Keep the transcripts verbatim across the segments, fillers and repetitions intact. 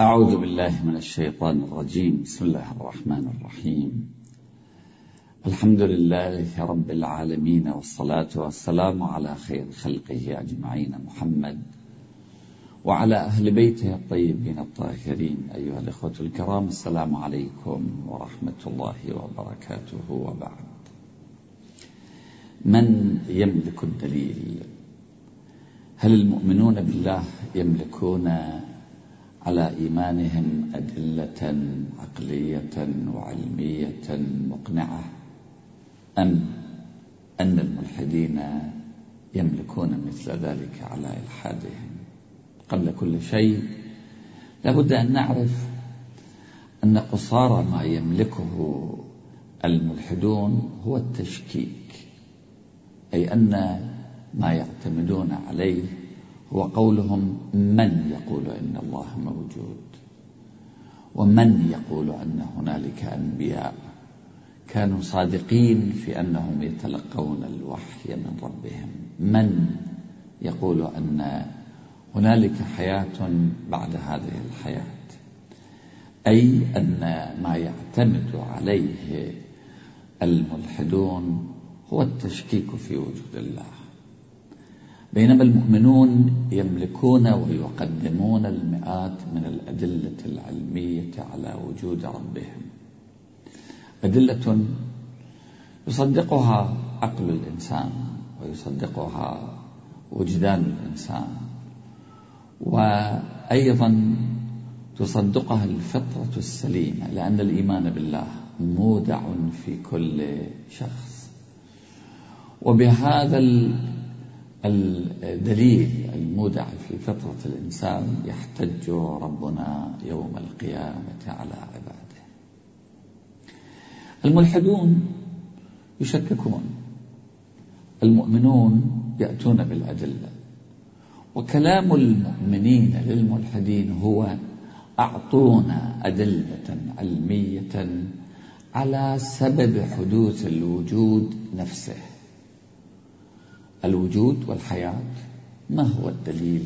أعوذ بالله من الشيطان الرجيم. بسم الله الرحمن الرحيم. الحمد لله رب العالمين، والصلاة والسلام على خير خلقه أجمعين محمد وعلى أهل بيته الطيبين الطاهرين. أيها الإخوة الكرام، السلام عليكم ورحمة الله وبركاته. وبعد، من يملك الدليل؟ هل المؤمنون بالله يملكون على إيمانهم أدلة عقلية وعلمية مقنعة، أم أن الملحدين يملكون مثل ذلك على إلحادهم؟ قبل كل شيء لابد أن نعرف أن قصارى ما يملكه الملحدون هو التشكيك، أي أن ما يعتمدون عليه هو قولهم من يقول إن الله موجود، ومن يقول أن هنالك أنبياء كانوا صادقين في أنهم يتلقون الوحي من ربهم، من يقول أن هنالك حياة بعد هذه الحياة، أي أن ما يعتمد عليه الملحدون هو التشكيك في وجود الله، بينما المؤمنون يملكون ويقدمون المئات من الأدلة العلمية على وجود ربهم، أدلة يصدقها عقل الإنسان ويصدقها وجدان الإنسان، وأيضا تصدقها الفطرة السليمة، لأن الإيمان بالله مودع في كل شخص. وبهذا الدليل المودع في فطرة الإنسان يحتج ربنا يوم القيامة على عباده. الملحدون يشككون، المؤمنون يأتون بالأدلة، وكلام المؤمنين للملحدين هو أعطونا أدلة علمية على سبب حدوث الوجود نفسه. الوجود والحياة، ما هو الدليل؟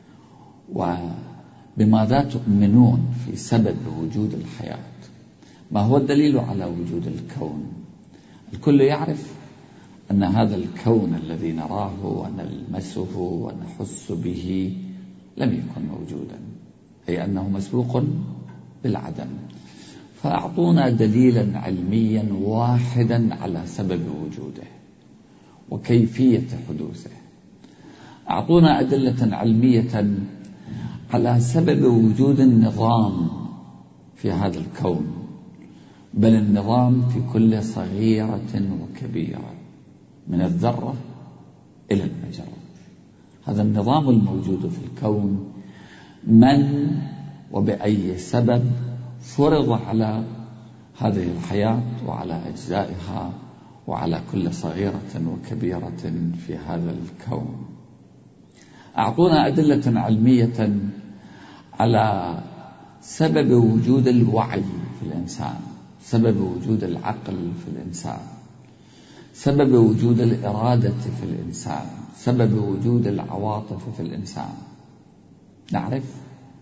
وبماذا تؤمنون في سبب وجود الحياة؟ ما هو الدليل على وجود الكون؟ الكل يعرف أن هذا الكون الذي نراه ونلمسه ونحس به لم يكن موجودا، أي أنه مسبوق بالعدم. فأعطونا دليلا علميا واحدا على سبب وجوده وكيفية حدوثه. أعطونا أدلة علمية على سبب وجود النظام في هذا الكون، بل النظام في كل صغيرة وكبيرة، من الذرة إلى المجرة. هذا النظام الموجود في الكون من وبأي سبب فرض على هذه الحياة وعلى أجزائها وعلى كل صغيرة وكبيرة في هذا الكون. أعطونا أدلة علمية على سبب وجود الوعي في الإنسان، سبب وجود العقل في الإنسان، سبب وجود الإرادة في الإنسان، سبب وجود العواطف في الإنسان. نعرف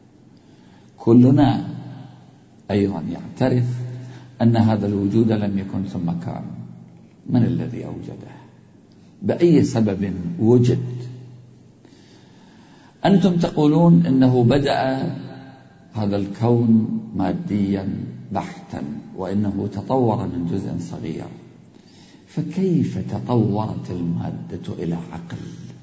كلنا أيضا يعترف أن هذا الوجود لم يكن ثم كان. من الذي أوجده؟ بأي سبب وجد؟ أنتم تقولون إنه بدأ هذا الكون ماديا بحتا، وإنه تطور من جزء صغير. فكيف تطورت المادة إلى عقل؟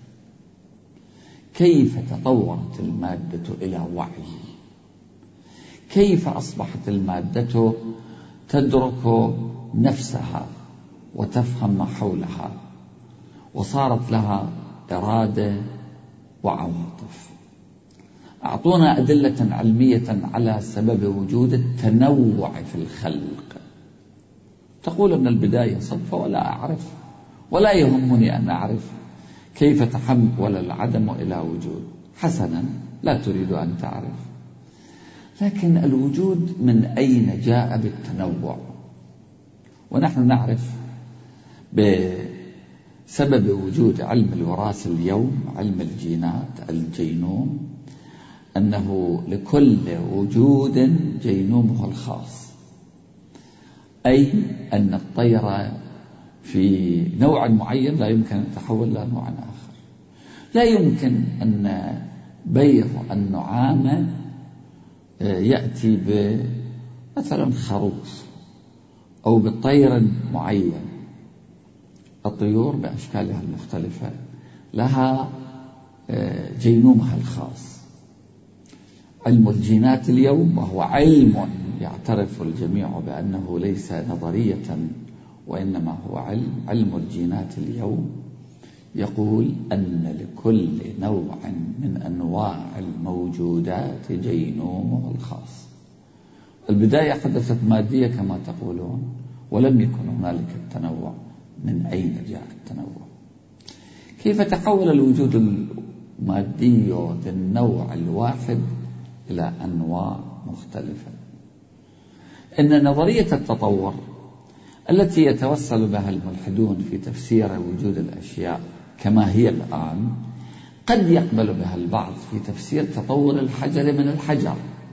كيف تطورت المادة إلى وعي؟ كيف أصبحت المادة تدرك نفسها وتفهم ما حولها وصارت لها إرادة وعواطف؟ أعطونا أدلة علمية على سبب وجود التنوع في الخلق. تقول أن البداية صدفة، ولا أعرف ولا يهمني أن أعرف كيف تحول العدم إلى وجود. حسنا، لا تريد أن تعرف، لكن الوجود من أين جاء بالتنوع؟ ونحن نعرف بسبب وجود علم الوراثة اليوم، علم الجينات، الجينوم، أنه لكل وجود جينومه الخاص، أي أن الطير في نوع معين لا يمكن أن يتحول إلى نوع آخر. لا يمكن أن بيض النعامة يأتي بمثلا خروف أو بطير معين. الطيور بأشكالها المختلفة لها جينومها الخاص. علم الجينات اليوم وهو علم يعترف الجميع بأنه ليس نظرية وإنما هو علم علم الجينات اليوم يقول أن لكل نوع من أنواع الموجودات جينومه الخاص. البداية حدثت مادية كما تقولون، ولم يكن هنالك التنوع. من أين جاء التنوع؟ كيف تحول الوجود المادي للنوع الواحد إلى أنواع مختلفة؟ إن نظرية التطور التي يتوسل بها الملحدون في تفسير وجود الأشياء كما هي الآن قد يقبل بها البعض في تفسير تطور الحجر من الحجر.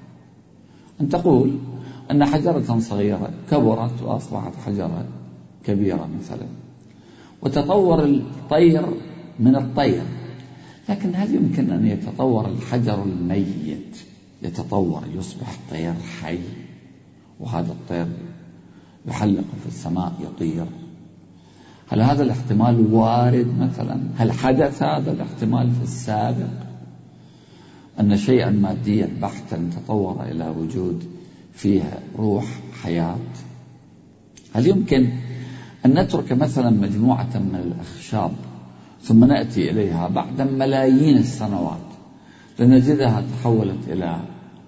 أن تقول أن حجرة صغيرة كبرت وأصبحت حجرة كبيرة مثلا، وتطور الطير من الطير. لكن هل يمكن أن يتطور الحجر الميت يتطور يصبح طير حي، وهذا الطير يحلق في السماء يطير؟ هل هذا الاحتمال وارد مثلا؟ هل حدث هذا الاحتمال في السابق، أن شيئا ماديا بحتا تطور إلى وجود فيه روح حياة؟ هل يمكن أن نترك مثلا مجموعة من الأخشاب ثم نأتي إليها بعد ملايين السنوات لنجدها تحولت إلى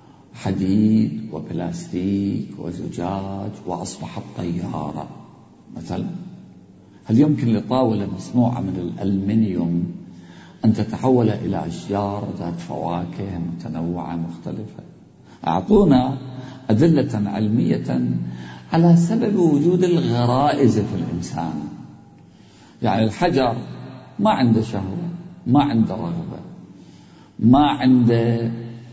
حديد وبلاستيك وزجاج وأصبحت طيارة مثلا؟ هل يمكن لطاولة مصنوعة من الألمنيوم أن تتحول إلى أشجار ذات فواكه متنوعة مختلفة؟ أعطونا أدلة علمية على سبب وجود الغرائز في الإنسان. يعني الحجر ما عنده شهوة، ما عنده رغبة، ما عنده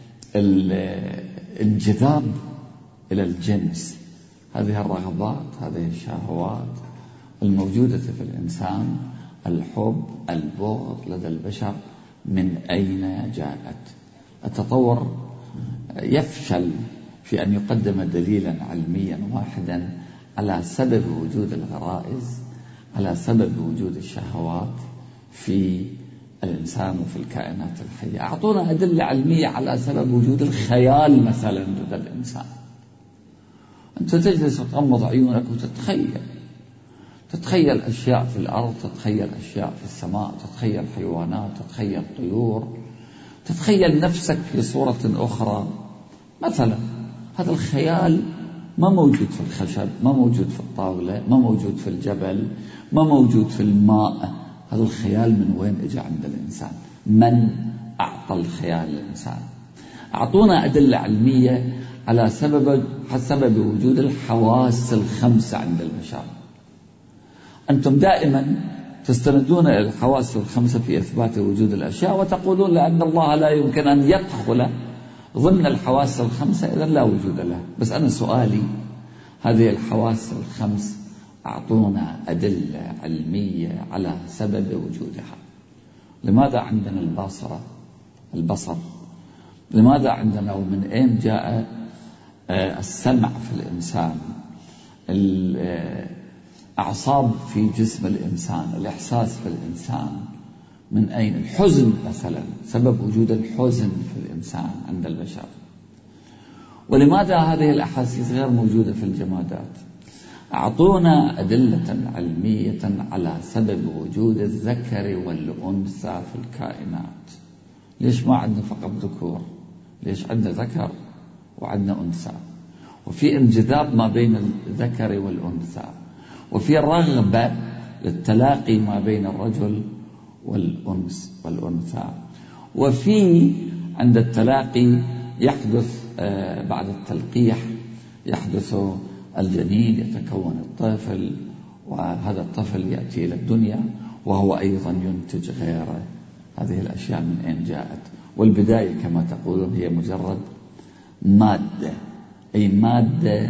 الانجذاب إلى الجنس. هذه الرغبات، هذه الشهوات الموجودة في الإنسان، الحب، البغض لدى البشر، من أين جاءت؟ التطور يفشل في أن يقدم دليلا علميا واحدا على سبب وجود الغرائز، على سبب وجود الشهوات في الإنسان وفي الكائنات الحية. أعطونا أدلة علمية على سبب وجود الخيال مثلا لدى الإنسان. أنت تجلس وتغمض عيونك وتتخيل تتخيل أشياء في الأرض، تتخيل أشياء في السماء، تتخيل حيوانات، تتخيل طيور، تتخيل نفسك في صورة أخرى مثلا. هذا الخيال ما موجود في الخشب، ما موجود في الطاولة، ما موجود في الجبل، ما موجود في الماء. هذا الخيال من وين اجى عند الإنسان؟ من أعطى الخيال للإنسان؟ أعطونا أدلة علمية على سبب سبب وجود الحواس الخمسة عند البشر. أنتم دائما تستندون إلى الحواس الخمسة في إثبات وجود الأشياء، وتقولون لأن الله لا يمكن أن يدخل ضمن الحواس الخمسة إذن لا وجود له. بس أنا سؤالي، هذه الحواس الخمس أعطونا أدلة علمية على سبب وجودها. لماذا عندنا البصرة البصر؟ لماذا عندنا ومن أين جاء السمع في الإنسان، الأعصاب في جسم الإنسان، الإحساس في الإنسان من أين؟ الحزن مثلا، سبب وجود الحزن في الإنسان عند البشر. ولماذا هذه الأحاسيس غير موجودة في الجمادات؟ أعطونا أدلة علمية على سبب وجود الذكر والأنثى في الكائنات. ليش ما عندنا فقط ذكور؟ ليش عندنا ذكر وعندنا أنثى، وفي انجذاب ما بين الذكر والأنثى، وفي رغبة للتلاقي ما بين الرجل والأنس والأنثى، وفي عند التلاقي يحدث آه بعد التلقيح يحدث الجنين، يتكون الطفل، وهذا الطفل يأتي إلى الدنيا وهو أيضا ينتج غيره. هذه الأشياء من أين جاءت؟ والبداية كما تقولون هي مجرد مادة، أي مادة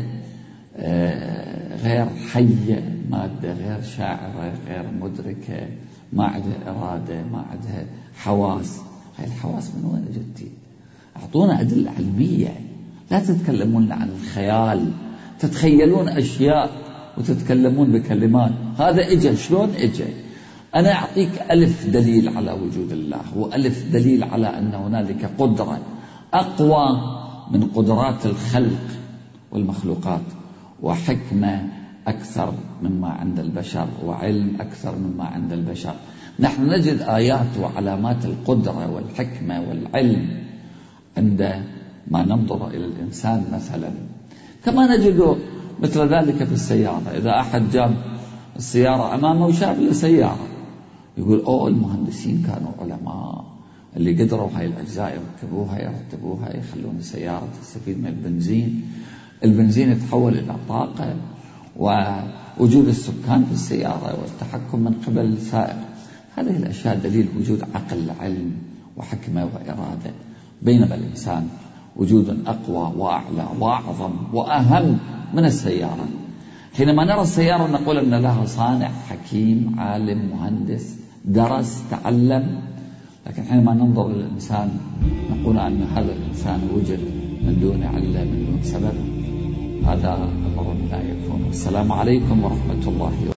غير حية، مادة غير شاعرة، غير مدركة، ما عندها إرادة، ما عندها حواس. هاي الحواس من وين جتي؟ أعطونا أدلة علمية، لا تتكلمون عن الخيال، تتخيلون أشياء وتتكلمون بكلمات. هذا إجا شلون إجا؟ أنا أعطيك ألف دليل على وجود الله، وألف دليل على أن هنالك قدرة أقوى من قدرات الخلق والمخلوقات، وحكمة أكثر مما عند البشر، وعلم أكثر مما عند البشر. نحن نجد آيات وعلامات القدرة والحكمة والعلم عندما ننظر إلى الإنسان مثلا، كما نجد مثل ذلك في السيارة. إذا أحد جاب السيارة أمامه وشاف له سيارة يقول أوه المهندسين كانوا علماء اللي قدروا هاي الأجزاء يركبوها يرتبوها يخلون السيارة تستفيد من البنزين، البنزين يتحول إلى طاقة، ووجود السكان في السيارة والتحكم من قبل السائق. هذه الأشياء دليل وجود عقل، علم وحكمة وإرادة. بينما الإنسان وجود أقوى وأعلى وأعظم وأهم من السيارة. حينما نرى السيارة نقول أن لها صانع حكيم عالم مهندس درس تعلم، لكن حينما ننظر للإنسان نقول أن هذا الإنسان وجد من دون علة من دون سبب. هذا أمر لا يكون. السلام عليكم ورحمة الله وبركاته.